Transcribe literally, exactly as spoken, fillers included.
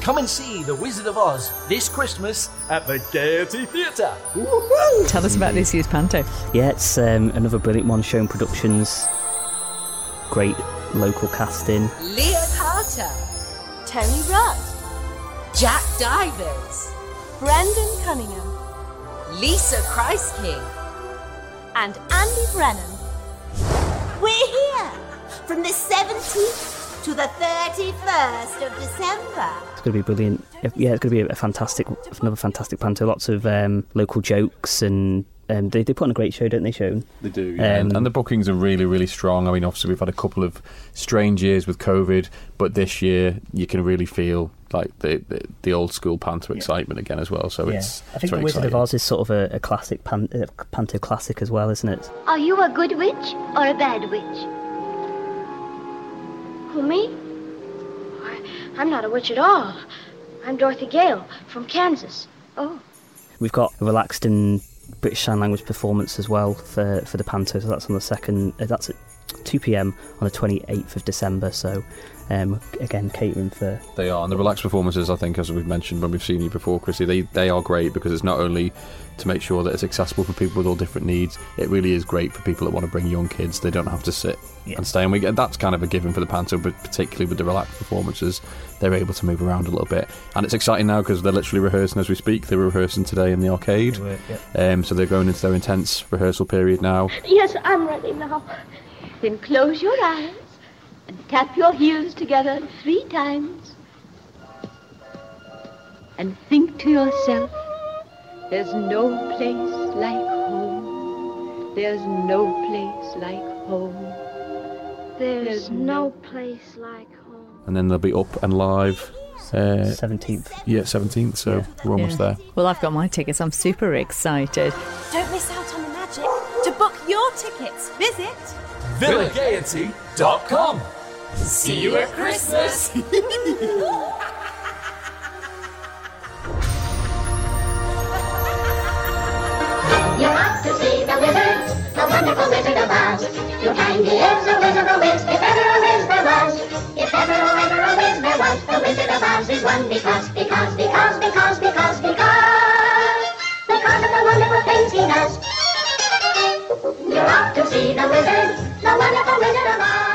Come and see The Wizard of Oz this Christmas at the Gaiety Theatre. Tell us about this year's panto. Yeah, it's um, another brilliant one. Showing Productions. Great local casting. Leah Carter, Tony Rudd, Jack Divers, Brendan Cunningham, Lisa Christking, and Andy Brennan. We're here from the seventeenth to the thirty-first of December. It's going to be brilliant. Yeah, it's going to be a fantastic, another fantastic panto. Lots of um, local jokes and um, they, they put on a great show, don't they, Sean? They do, yeah. Um, and, and the bookings are really, really strong. I mean, obviously we've had a couple of strange years with COVID, but this year you can really feel like the the, the old school panto yeah. excitement again as well. So yeah. it's I think it's The Wizard exciting. of Oz is sort of a, a classic pan, uh, panto classic as well, isn't it? Are you a good witch or a bad witch? Who, me? I, I'm not a witch at all. I'm Dorothy Gale from Kansas. Oh. We've got a relaxed and British Sign Language performance as well for, for the panto, so that's on the second, uh, that's at two p.m. on the twenty-eighth of December, so um, again catering for... They are, and the relaxed performances, I think, as we've mentioned when we've seen you before, Chrissy, they, they are great because it's not only to make sure that it's accessible for people with all different needs, it really is great for people that want to bring young kids. They don't have to sit yeah. and stay, and we get, that's kind of a given for the panto, but particularly with the relaxed performances, they're able to move around a little bit, and it's exciting now because they're literally rehearsing as we speak. They were rehearsing today in the arcade, were, yeah. um, so they're going into their intense rehearsal period now. Yes, I'm ready now. Then close your eyes and tap your heels together three times. And think to yourself, there's no place like home. There's no place like home. There's, There's no no place like home. And then they'll be up and live uh, seventeenth. Yeah, seventeenth, so yeah. we're almost yeah. there. Well, I've got my tickets. I'm super excited. Don't miss out on the magic. To book your tickets, visit villa gaiety dot com. See you at Christmas. You're off to see the wizard, the wonderful Wizard of Oz. You'll find he is a wizard, a whiz, if ever a whiz there was. If ever, oh, ever a whiz there was, the Wizard of Oz is one because, because, because, because, because, because, because of the wonderful things he does. You're off to see the wizard, the wonderful Wizard of Oz.